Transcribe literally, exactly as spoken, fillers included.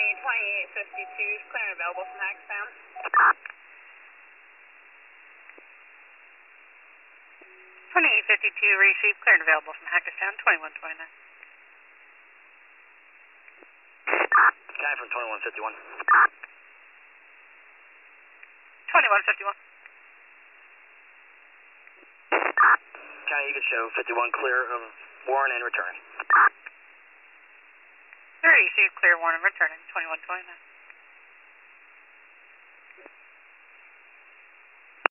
twenty-eight fifty-two is clear and available from Hackettstown. twenty-eight fifty-two received, clear and available from Hackettstown, twenty-one twenty-nine. Guy from twenty-one fifty-one. twenty-one fifty-one. County, you can show fifty-one clear of Warren and returning. Received, clear, Warren and returning, twenty-one twenty-nine.